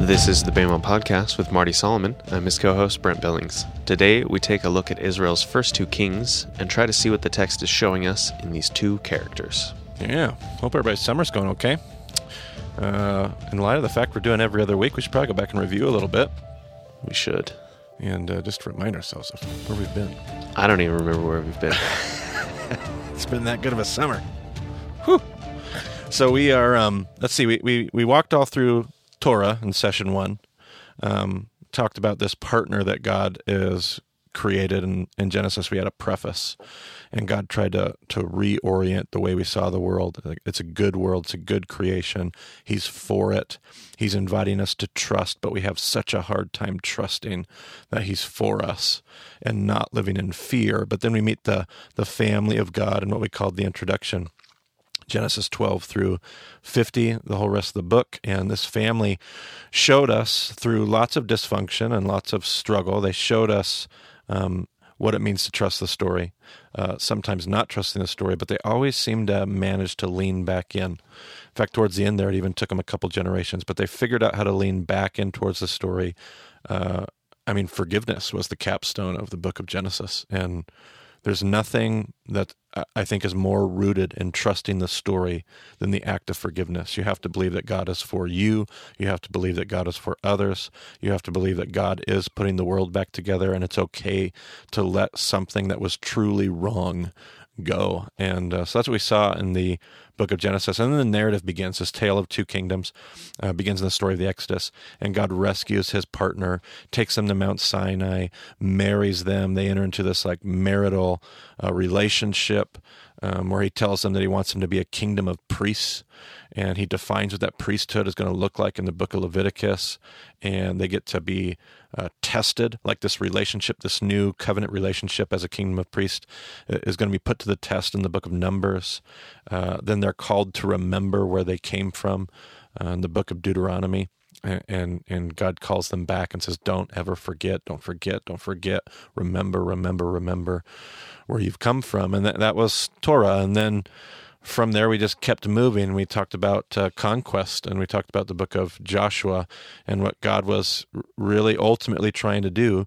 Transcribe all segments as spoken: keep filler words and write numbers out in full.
This is the Bama Podcast with Marty Solomon. I'm his co-host, Brent Billings. Today, we take a look at Israel's first two kings and try to see what the text is showing us in these two characters. Yeah, hope everybody's summer's going okay. Uh, in light of the fact we're doing every other week, we should probably go back and review a little bit. We should. And uh, just remind ourselves of where we've been. I don't even remember where we've been. It's been that good of a summer. Whew. So we are, um, let's see, we, we, we walked all through Torah in session one, um, talked about this partner that God is created. In, in Genesis, we had a preface, and God tried to, to reorient the way we saw the world. It's a good world. It's a good creation. He's for it. He's inviting us to trust, but we have such a hard time trusting that he's for us and not living in fear. But then we meet the, the family of God in what we called the introduction. Genesis twelve through fifty, the whole rest of the book. And this family showed us through lots of dysfunction and lots of struggle. They showed us um, what it means to trust the story, uh, sometimes not trusting the story, but they always seemed to manage to lean back in. In fact, towards the end there, it even took them a couple generations, but they figured out how to lean back in towards the story. Uh, I mean, forgiveness was the capstone of the book of Genesis. And there's nothing that I think is more rooted in trusting the story than the act of forgiveness. You have to believe that God is for you. You have to believe that God is for others. You have to believe that God is putting the world back together, and it's okay to let something that was truly wrong go. And uh, so that's what we saw in the book of Genesis. And then the narrative begins. This tale of two kingdoms uh, begins in the story of the Exodus. And God rescues his partner, takes them to Mount Sinai, marries them. They enter into this like marital uh, relationship um, where he tells them that he wants them to be a kingdom of priests. And he defines what that priesthood is going to look like in the book of Leviticus. And they get to be uh, tested, like this relationship, this new covenant relationship as a kingdom of priests is going to be put to the test in the book of Numbers. Uh, then they're called to remember where they came from uh, in the book of Deuteronomy. And, and and God calls them back and says, don't ever forget, don't forget, don't forget. Remember, remember, remember where you've come from. And that, that was Torah. And then from there, we just kept moving. We talked about uh, conquest, and we talked about the book of Joshua and what God was really ultimately trying to do.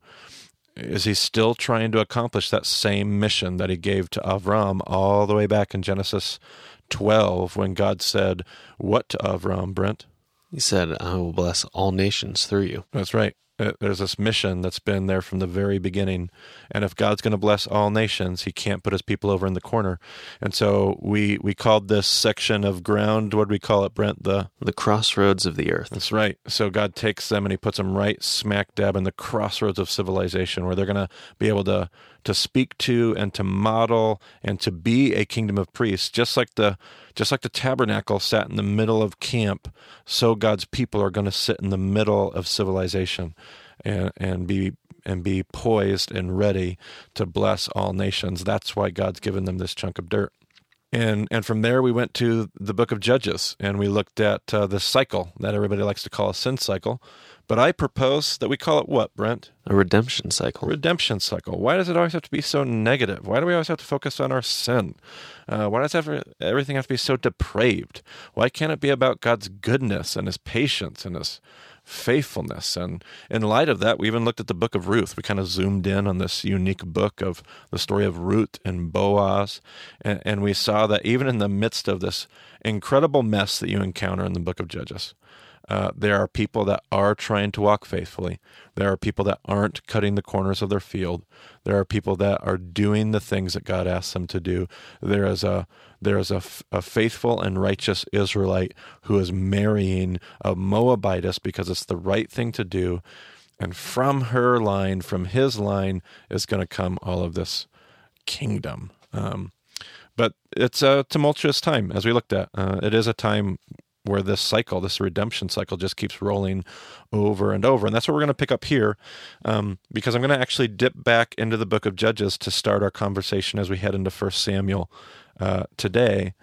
Is he's still trying to accomplish that same mission that he gave to Avram all the way back in Genesis twelve when God said, what to Avram, Brent? He said, I will bless all nations through you. That's right. There's this mission that's been there from the very beginning. And if God's going to bless all nations, he can't put his people over in the corner. And so we we called this section of ground, what do we call it, Brent? The The crossroads of the earth. That's right. So God takes them and he puts them right smack dab in the crossroads of civilization where they're going to be able to, to speak to and to model and to be a kingdom of priests. Just like the just like the tabernacle sat in the middle of camp, so God's people are going to sit in the middle of civilization and, and be and be poised and ready to bless all nations. That's why God's given them this chunk of dirt. And and from there, we went to the book of Judges, and we looked at uh, the cycle that everybody likes to call a sin cycle. But I propose that we call it what, Brent? A redemption cycle. Redemption cycle. Why does it always have to be so negative? Why do we always have to focus on our sin? Uh, why does every, everything have to be so depraved? Why can't it be about God's goodness and his patience and his faithfulness? And in light of that, we even looked at the book of Ruth. We kind of zoomed in on this unique book of the story of Ruth and Boaz. And, and we saw that even in the midst of this incredible mess that you encounter in the book of Judges, Uh, there are people that are trying to walk faithfully. There are people that aren't cutting the corners of their field. There are people that are doing the things that God asks them to do. There is a there is a, a faithful and righteous Israelite who is marrying a Moabitess because it's the right thing to do. And from her line, from his line, is going to come all of this kingdom. Um, but it's a tumultuous time, as we looked at. Uh, it is a time where this cycle, this redemption cycle, just keeps rolling over and over. And that's what we're going to pick up here, um, because I'm going to actually dip back into the book of Judges to start our conversation as we head into First Samuel uh, today.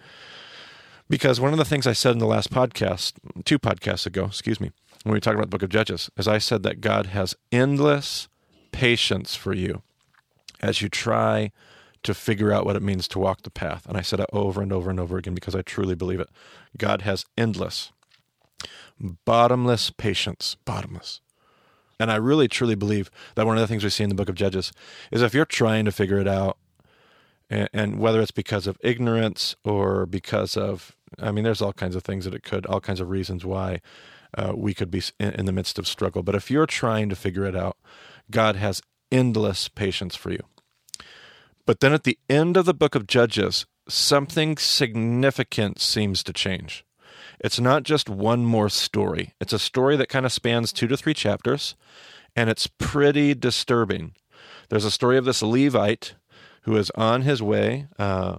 Because one of the things I said in the last podcast, two podcasts ago, excuse me, when we talked about the book of Judges, is I said that God has endless patience for you as you try to figure out what it means to walk the path. And I said it over and over and over again because I truly believe it. God has endless, Bottomless patience. Bottomless. And I really, truly believe that one of the things we see in the book of Judges is if you're trying to figure it out, and, and whether it's because of ignorance or because of, I mean, there's all kinds of things that it could, all kinds of reasons why uh, we could be in, in the midst of struggle. But if you're trying to figure it out, God has endless patience for you. But then at the end of the book of Judges, something significant seems to change. It's not just one more story. It's a story that kind of spans two to three chapters, and it's pretty disturbing. There's a story of this Levite who is on his way uh,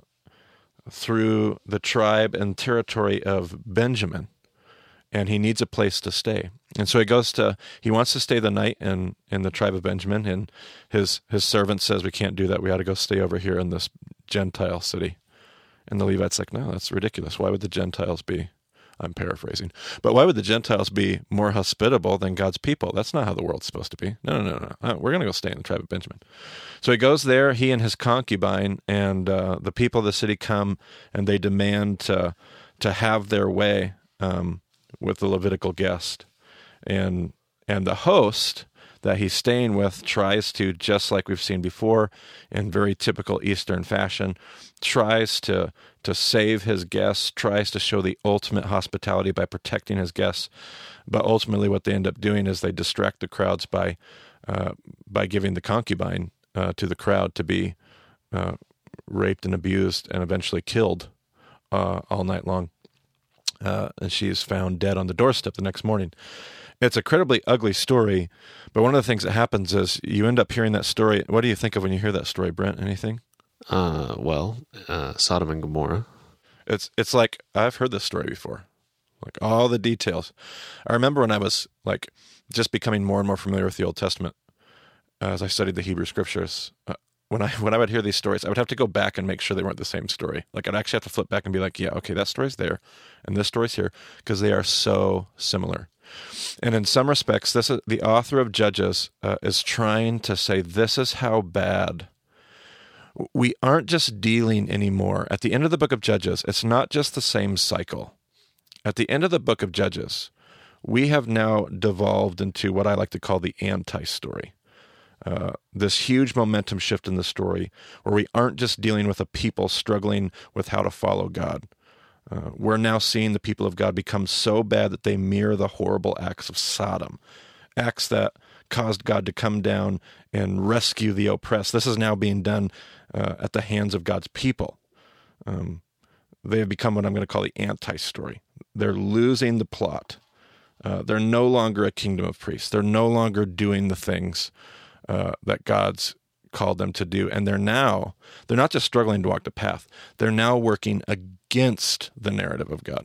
through the tribe and territory of Benjamin, and he needs a place to stay. And so he goes to, he wants to stay the night in, in the tribe of Benjamin, and his, his servant says, we can't do that. We ought to go stay over here in this Gentile city. And the Levite's like, no, that's ridiculous. Why would the Gentiles be, I'm paraphrasing, but why would the Gentiles be more hospitable than God's people? That's not how the world's supposed to be. No, no, no, no. no. We're going to go stay in the tribe of Benjamin. So he goes there, he and his concubine, and uh, the people of the city come, and they demand to, to have their way um, with the Levitical guest. And and the host that he's staying with tries to, just like we've seen before, in very typical Eastern fashion, tries to to save his guests, tries to show the ultimate hospitality by protecting his guests. But ultimately what they end up doing is they distract the crowds by uh, by giving the concubine uh, to the crowd to be uh, raped and abused and eventually killed uh, all night long. Uh, and she is found dead on the doorstep the next morning. It's an incredibly ugly story, but one of the things that happens is you end up hearing that story. What do you think of when you hear that story, Brent? Anything? Uh, well, uh, Sodom and Gomorrah. It's it's like, I've heard this story before, like all the details. I remember when I was like just becoming more and more familiar with the Old Testament, uh, as I studied the Hebrew Scriptures. Uh, when I when I would hear these stories, I would have to go back and make sure they weren't the same story. Like I'd actually have to flip back and be like, yeah, okay, that story's there, and this story's here, because they are so similar. And in some respects, this is, the author of Judges uh, is trying to say this is how bad. We aren't just dealing anymore. At the end of the book of Judges, it's not just the same cycle. At the end of the book of Judges, we have now devolved into what I like to call the anti-story. Uh, this huge momentum shift in the story where we aren't just dealing with a people struggling with how to follow God. Uh, we're now seeing the people of God become so bad that they mirror the horrible acts of Sodom, acts that caused God to come down and rescue the oppressed. This is now being done uh, at the hands of God's people. Um, they have become what I'm going to call the anti-story. They're losing the plot. Uh, they're no longer a kingdom of priests. They're no longer doing the things uh, that God's called them to do. And they're now, they're not just struggling to walk the path. They're now working against the narrative of God.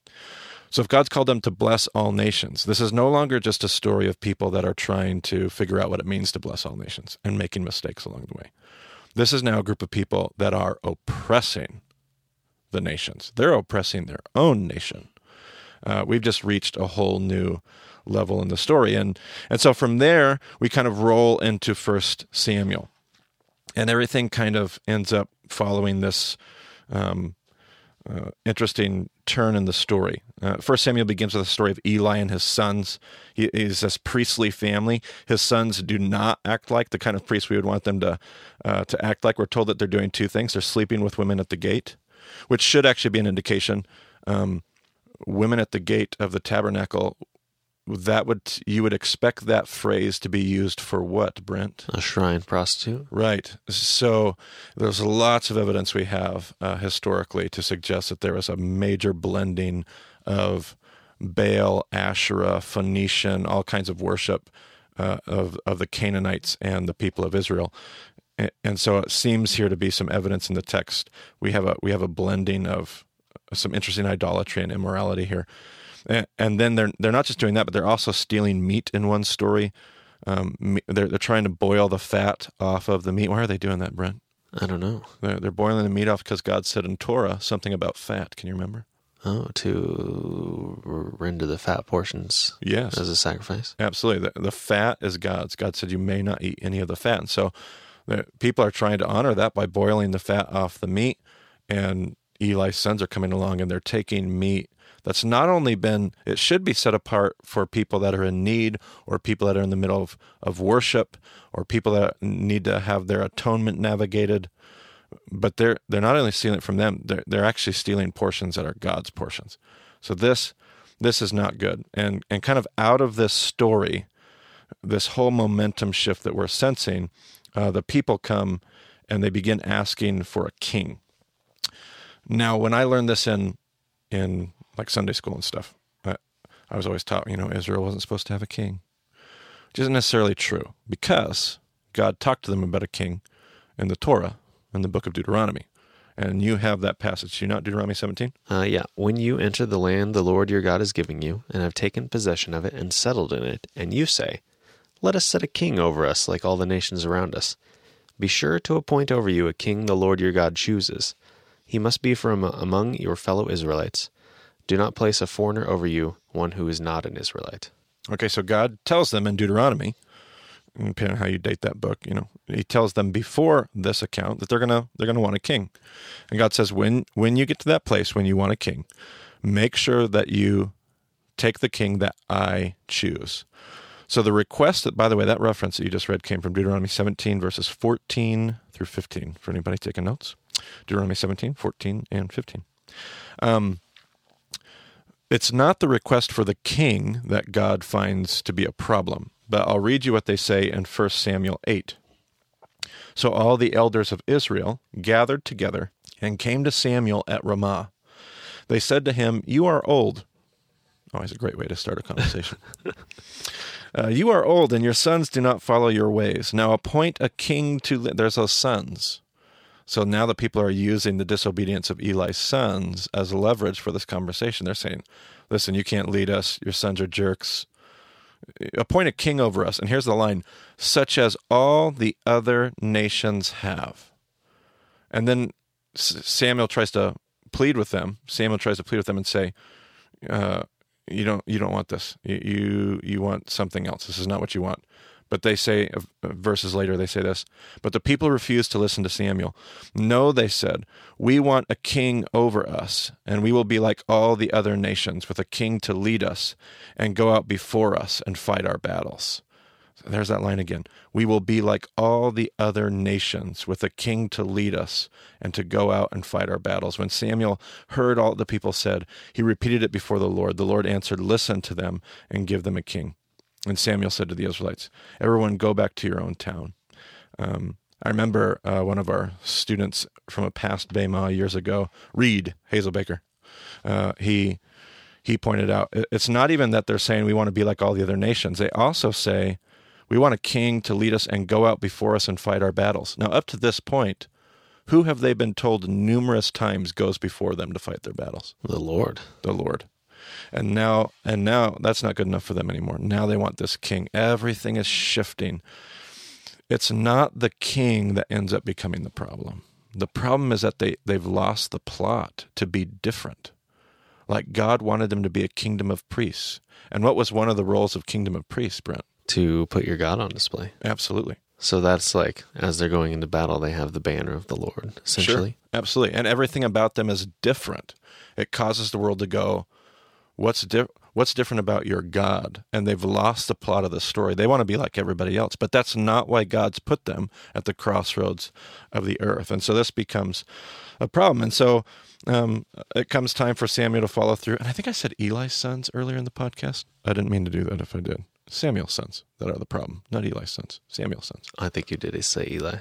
So if God's called them to bless all nations, this is no longer just a story of people that are trying to figure out what it means to bless all nations and making mistakes along the way. This is now a group of people that are oppressing the nations. They're oppressing their own nation. Uh, we've just reached a whole new level in the story. And, and so from there, we kind of roll into First Samuel. And everything kind of ends up following this um, uh, interesting turn in the story. Uh, First Samuel begins with the story of Eli and his sons. He is this priestly family. His sons do not act like the kind of priests we would want them to uh, to act like. We're told that they're doing two things. They're sleeping with women at the gate, which should actually be an indication. Um, women at the gate of the tabernacle, that would you would expect that phrase to be used for what, Brent? A shrine prostitute? Right. So there's lots of evidence we have uh, historically to suggest that there was a major blending of Baal, Asherah, Phoenician, all kinds of worship uh, of, of the Canaanites and the people of Israel. And, and so it seems here to be some evidence in the text. We have a we have a blending of some interesting idolatry and immorality here. And then they're they're not just doing that, but they're also stealing meat in one story. Um, they're they're trying to boil the fat off of the meat. Why are they doing that, Brent? I don't know. They're they're boiling the meat off because God said in Torah something about fat. Can you remember? Oh, to render the fat portions. Yes, as a sacrifice. Absolutely. The, the fat is God's. God said you may not eat any of the fat, and so people are trying to honor that by boiling the fat off the meat and Eli's sons are coming along and they're taking meat that's not only been, it should be set apart for people that are in need or people that are in the middle of, of worship or people that need to have their atonement navigated. But they're they're not only stealing it from them, they're, they're actually stealing portions that are God's portions. So this this is not good. And and kind of out of this story, this whole momentum shift that we're sensing, uh, the people come and they begin asking for a king. Now, when I learned this in in like Sunday school and stuff, I, I was always taught, you know, Israel wasn't supposed to have a king, which isn't necessarily true because God talked to them about a king in the Torah, in the book of Deuteronomy. And you have that passage. Do you not Deuteronomy seventeen? Uh, yeah. When you enter the land the Lord your God is giving you, and have taken possession of it and settled in it, and you say, let us set a king over us like all the nations around us. Be sure to appoint over you a king the Lord your God chooses. He must be from among your fellow Israelites. Do not place a foreigner over you, one who is not an Israelite. Okay, so God tells them in Deuteronomy, depending on how you date that book, you know, he tells them before this account that they're gonna they're gonna want a king. And God says, when when you get to that place, when you want a king, make sure that you take the king that I choose. So the request that, by the way, that reference that you just read came from Deuteronomy seventeen, verses fourteen through fifteen. For anybody taking notes, Deuteronomy seventeen, fourteen, and fifteen. Um, it's not the request for the king that God finds to be a problem, but I'll read you what they say in First Samuel eight. So all the elders of Israel gathered together and came to Samuel at Ramah. They said to him, you are old. Always a great way to start a conversation. Uh, you are old, and your sons do not follow your ways. Now appoint a king to... Li-. There's those sons. So now the people are using the disobedience of Eli's sons as leverage for this conversation. They're saying, listen, you can't lead us. Your sons are jerks. Appoint a king over us. And here's the line, such as all the other nations have. And then Samuel tries to plead with them. Samuel tries to plead with them and say, uh, You don't. You don't want this. You, you you want something else. This is not what you want. But they say, uh, verses later, they say this. But the people refused to listen to Samuel. No, they said, we want a king over us, and we will be like all the other nations, with a king to lead us and go out before us and fight our battles. So there's that line again. We will be like all the other nations, with a king to lead us and to go out and fight our battles. When Samuel heard all the people said, he repeated it before the Lord. The Lord answered, listen to them and give them a king. And Samuel said to the Israelites, everyone go back to your own town. Um, I remember uh, one of our students from a past Bema years ago, Reed Hazel Baker, uh, he he pointed out, it's not even that they're saying we want to be like all the other nations. They also say, we want a king to lead us and go out before us and fight our battles. Now, up to this point, who have they been told numerous times goes before them to fight their battles? The Lord. The Lord. And now, and now that's not good enough for them anymore. Now they want this king. Everything is shifting. It's not the king that ends up becoming the problem. The problem is that they, they've lost the plot to be different. Like God wanted them to be a kingdom of priests. And what was one of the roles of kingdom of priests, Brent? To put your God on display. Absolutely. So that's like, as they're going into battle, they have the banner of the Lord, essentially. Sure, absolutely. And everything about them is different. It causes the world to go, what's, di- what's different about your God? And they've lost the plot of the story. They want to be like everybody else, but that's not why God's put them at the crossroads of the earth. And so this becomes a problem. And so um, it comes time for Samuel to follow through. And I think I said Eli's sons earlier in the podcast. I didn't mean to do that if I did. Samuel's sons that are the problem, not Eli's sons. Samuel's sons. I think you did say Eli.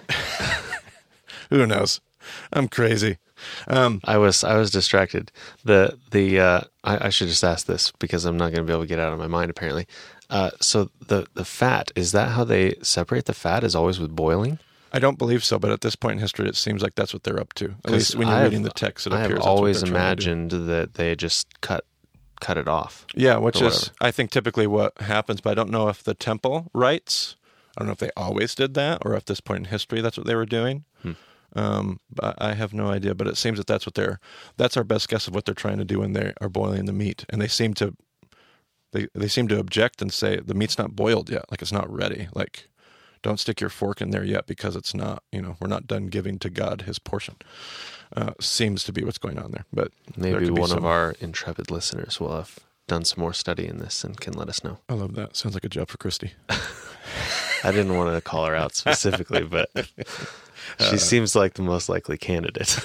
Who knows? I'm crazy. Um, I was I was distracted. The the uh, I, I should just ask this because I'm not going to be able to get it out of my mind. Apparently, uh, so the the fat, is that how they separate the fat? Is always with boiling? I don't believe so, but at this point in history, it seems like that's what they're up to. At least when you're I've, reading the text, it I appears. have that's always what they're trying to do. imagined that they just cut cut it off. Yeah, which or is whatever. I think typically what happens, but I don't know if the temple rites. I don't know if they always did that, or at this point in history, that's what they were doing. Hmm. Um, but I have no idea, but it seems that that's what they're, that's our best guess of what they're trying to do when they are boiling the meat. And they seem to, they, they seem to object and say the meat's not boiled yet. Like it's not ready. Like Don't stick your fork in there yet because it's not, you know, we're not done giving to God his portion. Uh, seems to be what's going on there. But maybe one some... of our intrepid listeners will have done some more study in this and can let us know. I love that. Sounds like a job for Christy. I didn't want to call her out specifically, but she uh, seems like the most likely candidate.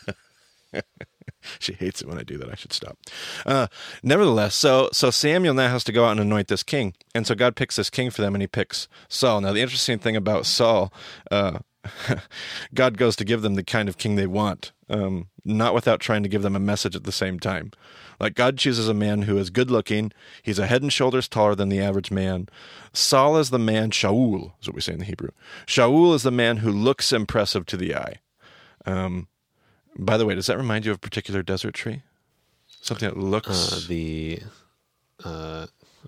She hates it when I do that. I should stop. Uh, nevertheless, so so Samuel now has to go out and anoint this king. And so God picks this king for them, and he picks Saul. Now, the interesting thing about Saul, uh, God goes to give them the kind of king they want, um, not without trying to give them a message at the same time. Like, God chooses a man who is good-looking. He's a head and shoulders taller than the average man. Saul is the man, Shaul is what we say in the Hebrew. Shaul is the man who looks impressive to the eye. Um By the way, does that remind you of a particular desert tree? Something that looks... Uh, the... Uh,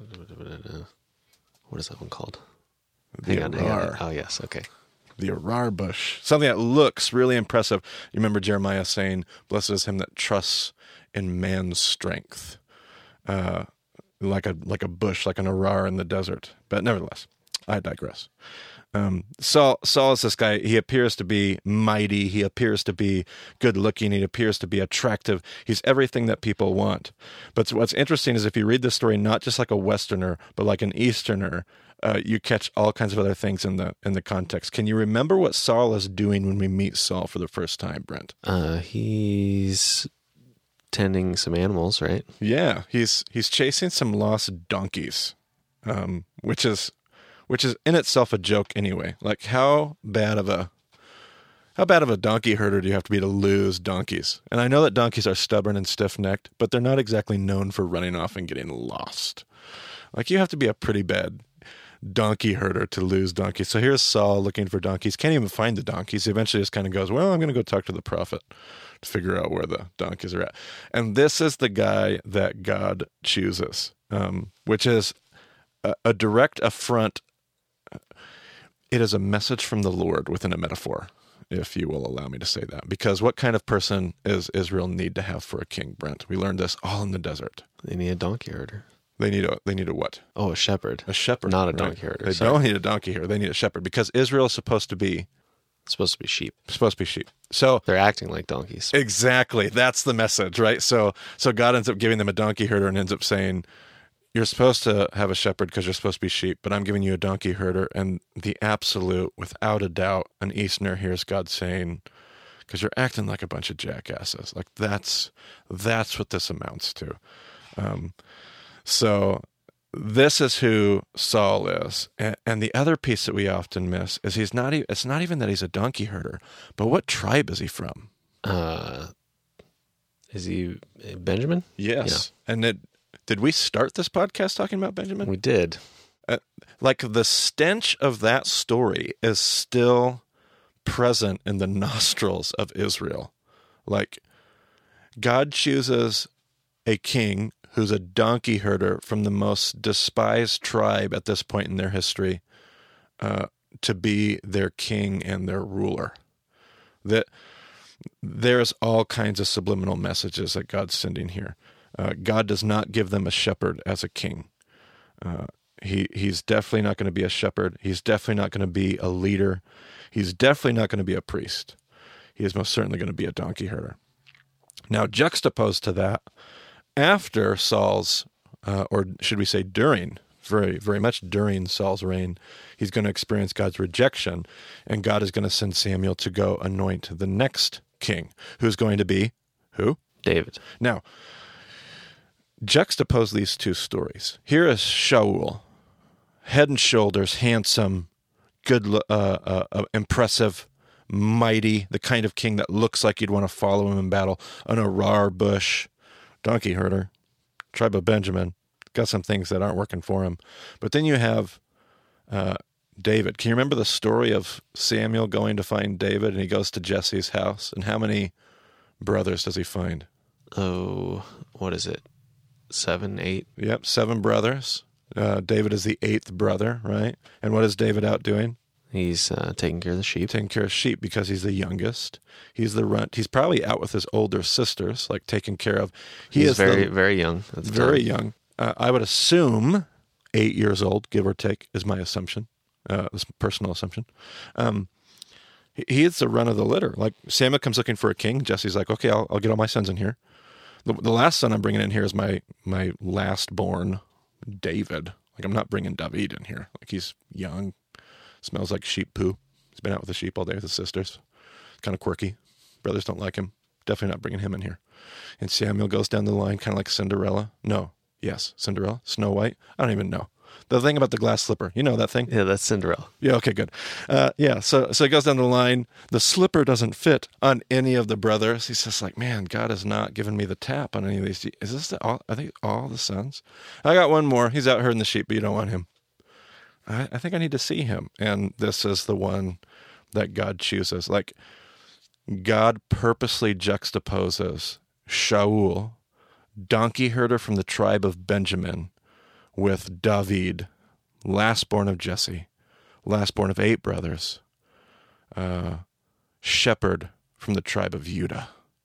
what is that one called? The hang on, hang on. Oh, yes, okay. The arar bush. Something that looks really impressive. You remember Jeremiah saying, "Blessed is him that trusts in man's strength." Uh, like a like a bush, like an arar in the desert. But nevertheless, I digress. Um, Saul, Saul is this guy. He appears to be mighty. He appears to be good looking. He appears to be attractive. He's everything that people want. But what's interesting is if you read this story, not just like a Westerner, but like an Easterner, uh, you catch all kinds of other things in the, in the context. Can you remember what Saul is doing when we meet Saul for the first time, Brent? Uh, he's tending some animals, right? Yeah. He's, he's chasing some lost donkeys, um, which is, Which is in itself a joke anyway. Like, how bad of a how bad of a donkey herder do you have to be to lose donkeys? And I know that donkeys are stubborn and stiff-necked, but they're not exactly known for running off and getting lost. Like, you have to be a pretty bad donkey herder to lose donkeys. So here's Saul looking for donkeys. Can't even find the donkeys. He eventually just kind of goes, well, I'm going to go talk to the prophet to figure out where the donkeys are at. And this is the guy that God chooses, um, which is a, a direct affront. It is a message from the Lord within a metaphor, if you will allow me to say that. Because what kind of person is Israel need to have for a king, Brent? We learned this all in the desert. They need a donkey herder. They need a they need a what? Oh, a shepherd. A shepherd. Not a right? donkey herder. They Sorry. don't need a donkey herder. They need a shepherd because Israel is supposed to be... It's supposed to be sheep. Supposed to be sheep. So they're acting like donkeys. Exactly. That's the message, right? So so God ends up giving them a donkey herder and ends up saying, you're supposed to have a shepherd because you're supposed to be sheep, but I'm giving you a donkey herder. And the absolute, without a doubt, an Easterner hears God saying, because you're acting like a bunch of jackasses. Like, that's that's what this amounts to. Um, so this is who Saul is. And, and the other piece that we often miss is he's not. E- it's not even that he's a donkey herder, but what tribe is he from? Uh, is he Benjamin? Yes. Yeah. And it, did we start this podcast talking about Benjamin? We did. Uh, like, the stench of that story is still present in the nostrils of Israel. Like, God chooses a king who's a donkey herder from the most despised tribe at this point in their history uh, to be their king and their ruler. That there's all kinds of subliminal messages that God's sending here. Uh, God does not give them a shepherd as a king. Uh, he he's definitely not going to be a shepherd. He's definitely not going to be a leader. He's definitely not going to be a priest. He is most certainly going to be a donkey herder. Now, juxtaposed to that, after Saul's, uh, or should we say during, very, very much during Saul's reign, he's going to experience God's rejection, and God is going to send Samuel to go anoint the next king, who's going to be, who? David. Now, juxtapose these two stories. Here is Shaul, head and shoulders, handsome, good, uh, uh, uh, impressive, mighty, the kind of king that looks like you'd want to follow him in battle, an arar bush, donkey herder, tribe of Benjamin, got some things that aren't working for him. But then you have uh, David. Can you remember the story of Samuel going to find David, and he goes to Jesse's house, and how many brothers does he find? Oh, what is it? Seven, eight? Yep, seven brothers. Uh, David is the eighth brother, right? And what is David out doing? He's uh, taking care of the sheep. Taking care of sheep because he's the youngest. He's the runt. He's probably out with his older sisters, like taking care of. He he's is very, the, very young. At the very time. young. Uh, I would assume eight years old, give or take, is my assumption. uh, this personal assumption. Um, he, he is the run of the litter. Like Samuel comes looking for a king. Jesse's like, okay, I'll, I'll get all my sons in here. The, the last son I'm bringing in here is my my last born, David. Like I'm not bringing David in here. Like he's young, smells like sheep poo. He's been out with the sheep all day with his sisters. Kind of quirky. Brothers don't like him. Definitely not bringing him in here. And Samuel goes down the line kind of like Cinderella. No. Yes. Cinderella? Snow White? I don't even know. The thing about the glass slipper. You know that thing? Yeah, that's Cinderella. Yeah, okay, good. Uh, yeah, so so he goes down the line. The slipper doesn't fit on any of the brothers. He's just like, man, God has not given me the tap on any of these. Is this the, all, I think all the sons? I got one more. He's out herding the sheep, but you don't want him. I, I think I need to see him. And this is the one that God chooses. Like, God purposely juxtaposes Shaul, donkey herder from the tribe of Benjamin, with David, lastborn of Jesse, lastborn of eight brothers, uh, shepherd from the tribe of Judah.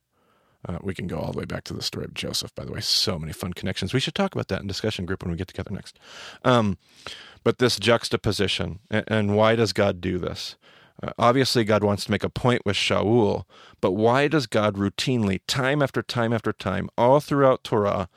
Uh, we can go all the way back to the story of Joseph, by the way. So many fun connections. We should talk about that in discussion group when we get together next. Um, but this juxtaposition, and, and why does God do this? Uh, obviously, God wants to make a point with Shaul, but why does God routinely, time after time after time, all throughout Torah,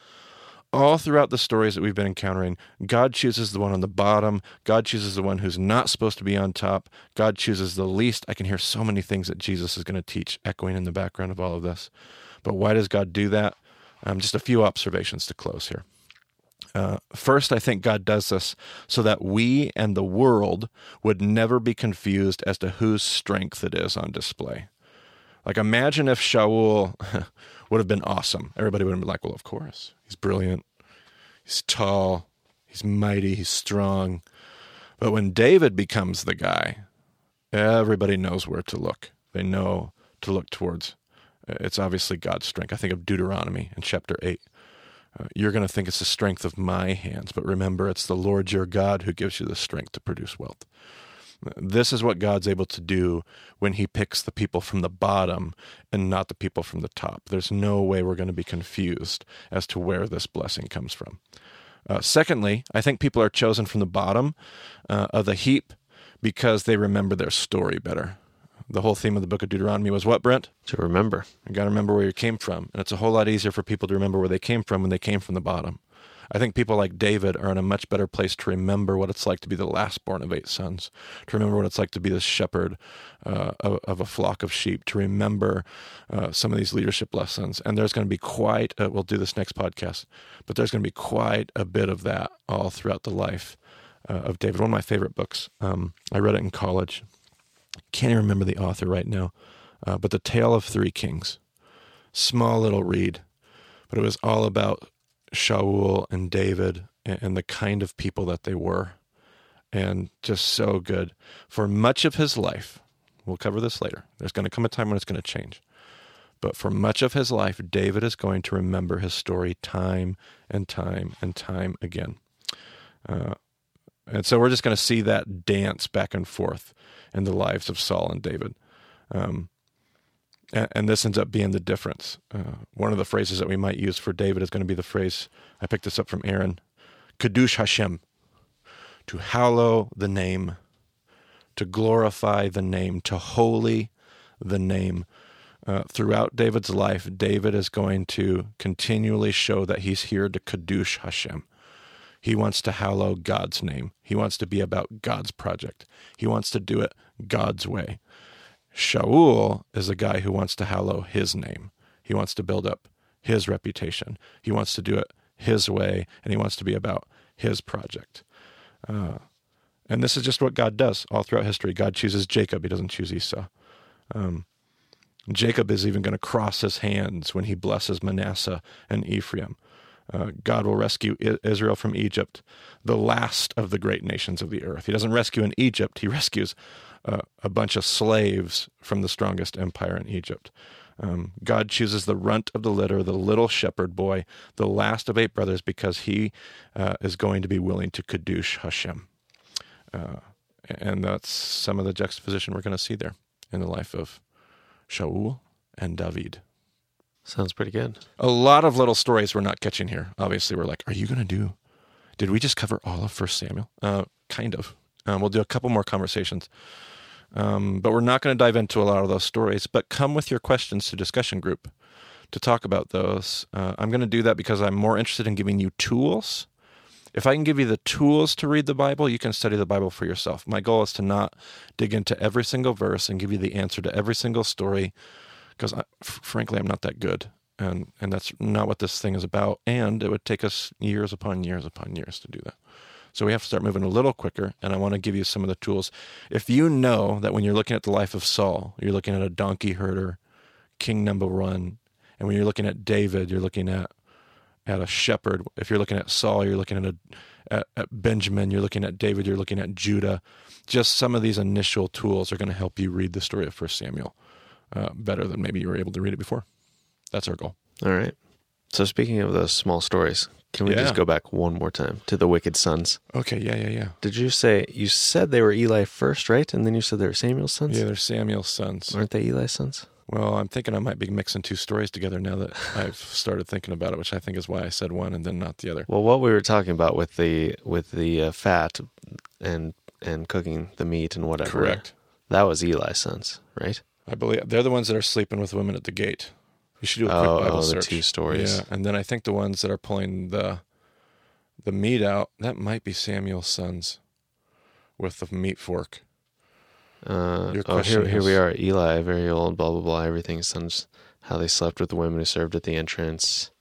all throughout the stories that we've been encountering, God chooses the one on the bottom. God chooses the one who's not supposed to be on top. God chooses the least. I can hear so many things that Jesus is going to teach echoing in the background of all of this. But why does God do that? Um, just a few observations to close here. Uh, first, I think God does this so that we and the world would never be confused as to whose strength it is on display. Like, imagine if Shaul would have been awesome. Everybody would have been like, well, of course. He's brilliant. He's tall. He's mighty. He's strong. But when David becomes the guy, everybody knows where to look. They know to look towards. It's obviously God's strength. I think of Deuteronomy in chapter eight. Uh, you're going to think it's the strength of my hands, but remember, it's the Lord your God who gives you the strength to produce wealth. This is what God's able to do when he picks the people from the bottom and not the people from the top. There's no way we're going to be confused as to where this blessing comes from. Uh, secondly, I think people are chosen from the bottom uh, of the heap because they remember their story better. The whole theme of the book of Deuteronomy was what, Brent? To remember. You got to remember where you came from. And it's a whole lot easier for people to remember where they came from when they came from the bottom. I think people like David are in a much better place to remember what it's like to be the lastborn of eight sons, to remember what it's like to be the shepherd uh, of, of a flock of sheep, to remember uh, some of these leadership lessons. And there's going to be quite, a, we'll do this next podcast, but there's going to be quite a bit of that all throughout the life uh, of David. One of my favorite books. Um, I read it in college. Can't even remember the author right now, uh, but The Tale of Three Kings. Small little read, but it was all about Shaul and David and, and the kind of people that they were, and just so good. For much of his life, we'll cover this later, there's going to come a time when it's going to change, but for much of his life, David is going to remember his story time and time and time again. Uh, and so we're just going to see that dance back and forth in the lives of Saul and David. Um, and, and this ends up being the difference. Uh, one of the phrases that we might use for David is going to be the phrase, I picked this up from Aaron, Kadush Hashem, to hallow the name, to glorify the name, to holy the name. Uh, throughout David's life, David is going to continually show that he's here to Kadush Hashem. He wants to hallow God's name. He wants to be about God's project. He wants to do it God's way. Shaul is a guy who wants to hallow his name. He wants to build up his reputation. He wants to do it his way, and he wants to be about his project. Uh, and this is just what God does all throughout history. God chooses Jacob. He doesn't choose Esau. Um, Jacob is even going to cross his hands when he blesses Manasseh and Ephraim. Uh, God will rescue I- Israel from Egypt, the last of the great nations of the earth. He doesn't rescue in Egypt. He rescues uh, a bunch of slaves from the strongest empire in Egypt. Um, God chooses the runt of the litter, the little shepherd boy, the last of eight brothers, because he uh, is going to be willing to Kadush Hashem. Uh, and that's some of the juxtaposition we're going to see there in the life of Shaul and David. Sounds pretty good. A lot of little stories we're not catching here. Obviously, we're like, are you going to do, did we just cover all of First Samuel? Uh, kind of. Um, we'll do a couple more conversations. Um, but we're not going to dive into a lot of those stories. But come with your questions to discussion group to talk about those. Uh, I'm going to do that because I'm more interested in giving you tools. If I can give you the tools to read the Bible, you can study the Bible for yourself. My goal is to not dig into every single verse and give you the answer to every single story, because I, f- frankly, I'm not that good. And and that's not what this thing is about. And it would take us years upon years upon years to do that. So we have to start moving a little quicker, and I want to give you some of the tools. If you know that when you're looking at the life of Saul, you're looking at a donkey herder, king number one, and when you're looking at David, you're looking at at a shepherd. If you're looking at Saul, you're looking at a at, at Benjamin, you're looking at David, you're looking at Judah. Just some of these initial tools are going to help you read the story of First Samuel uh, better than maybe you were able to read it before. That's our goal. All right. So speaking of those small stories, can we Yeah. just go back one more time to the wicked sons? Okay, yeah, yeah, yeah. Did you say, you said they were Eli first, right? And then you said they were Samuel's sons? Yeah, they're Samuel's sons. Aren't they Eli's sons? Well, I'm thinking I might be mixing two stories together now that I've started thinking about it, which I think is why I said one and then not the other. Well, what we were talking about with the with the uh, fat and and cooking the meat and whatever. Correct. That was Eli's sons, right? I believe they're the ones that are sleeping with women at the gate. You should do a quick Oh, Bible oh, the search. two stories. Yeah, and then I think the ones that are pulling the the meat out, that might be Samuel's sons with the meat fork. Uh, Your oh, question here, here is- we are. Eli, very old, blah, blah, blah. Everything sons, how they slept with the women who served at the entrance.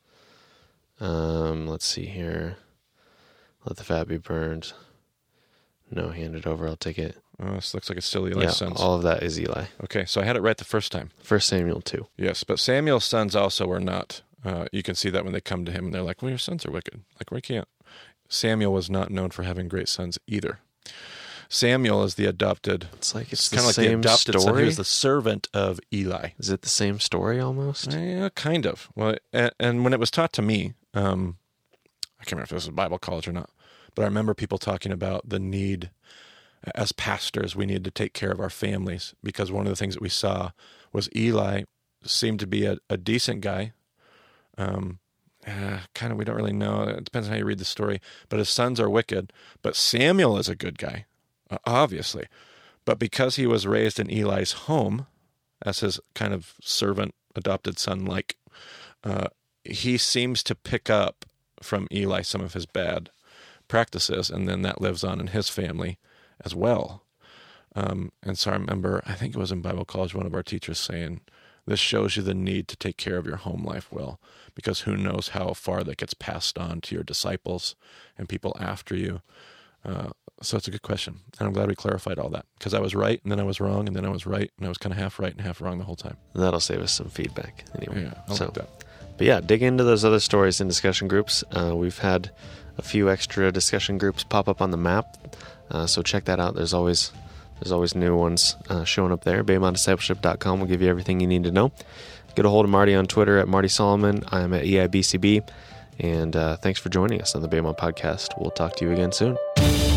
Um, let's see here. Let the fat be burned. No, hand it over. I'll take it. Oh, this looks like it's still Eli's yeah, sons. all of that is Eli. Okay, so I had it right the first time. First Samuel two. Yes, but Samuel's sons also were not. Uh, you can see that when they come to him and they're like, well, your sons are wicked. Like, we can't. Samuel was not known for having great sons either. Samuel is the adopted. It's like it's, It's the kind of like the same adopted son. He story. was the servant of Eli. Is it the same story almost? Yeah, kind of. Well, and, and when it was taught to me, um, I can't remember if this was Bible college or not, but I remember people talking about the need, as pastors, we need to take care of our families, because one of the things that we saw was Eli seemed to be a, a decent guy. Um, uh, kind of, we don't really know. It depends on how you read the story. But his sons are wicked. But Samuel is a good guy, uh, obviously. But because he was raised in Eli's home as his kind of servant, adopted son, like, uh, he seems to pick up from Eli some of his bad practices, and then that lives on in his family as well. Um, and so I remember, I think it was in Bible college, one of our teachers saying, this shows you the need to take care of your home life well, because who knows how far that gets passed on to your disciples and people after you. Uh, so it's a good question. And I'm glad we clarified all that, because I was right, and then I was wrong, and then I was right, and I was kind of half right and half wrong the whole time. That'll save us some feedback anyway. Yeah, I so, like that. But yeah, dig into those other stories in discussion groups. Uh, we've had a few extra discussion groups pop up on the map, uh, so check that out. There's always there's always new ones uh, showing up there. Baymont Discipleship dot com will give you everything you need to know. Get a hold of Marty on Twitter at Marty Solomon. I'm at E I B C B. And uh, thanks for joining us on the Baymont Podcast. We'll talk to you again soon.